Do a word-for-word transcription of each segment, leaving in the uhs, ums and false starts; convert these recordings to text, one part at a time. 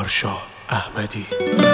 آرشاه احمدی.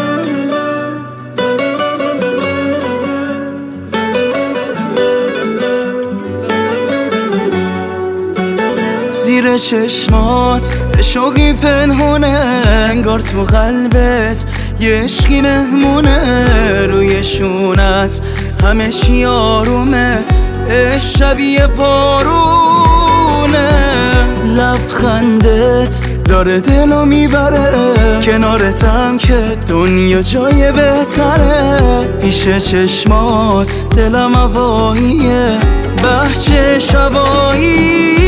زیر چشمات شوقی پنهونه، انگار تو قلبت یه عشقی مهمونه. روی شونت همه چی آرومه، عشق شبیه بارونه. لبخندت داره دلو میبره، کنارتم که دنیا جای بهتره. پیش چشمات دلم هواییه، بهجه شباییه.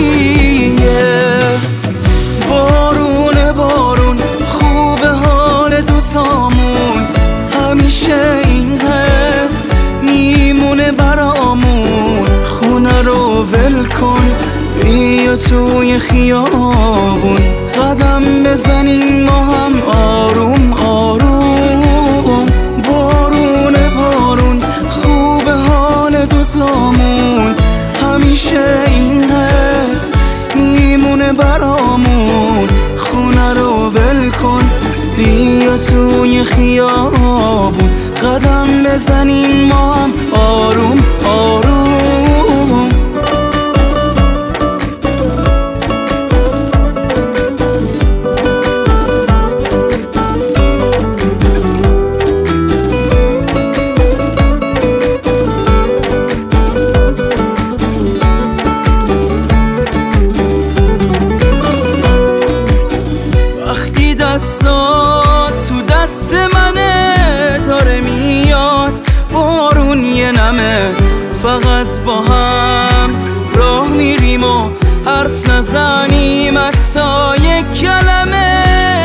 بارونه بارون خوب حال دوتامون، همیشه این حس میمونه برامون. خونه رو ول کن بیا توی خیابون، قدم بزنیم ما هم آروم آروم. بارونه بارون خوب حال دوتامون، همیشه این حس میمونه برامون. خونه رو ول کن بیا توی خیابون، قدم بزنیم ما هم آروم آروم. دستات تو دست منه، داره میاد بارون یه نمه. فقط با هم راه میریم و حرف نزنیم حتی یک کلمه.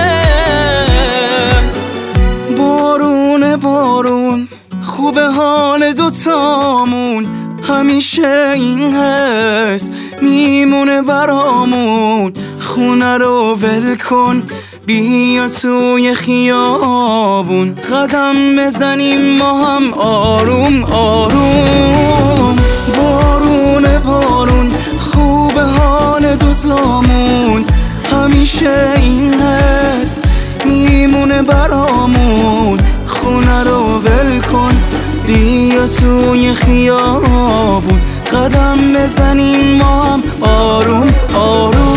بارون بارون خوب حال دوتامون، همیشه این حس میمونه برامون. خونه رو ول کن بیا توی خیابون، قدم بزنیم ما هم آروم آروم. بارون بارون خوب حال دوتامون، همیشه این حس میمونه برامون. خونه رو ول کن بیا توی خیابون، قدم بزنیم ما هم آروم آروم.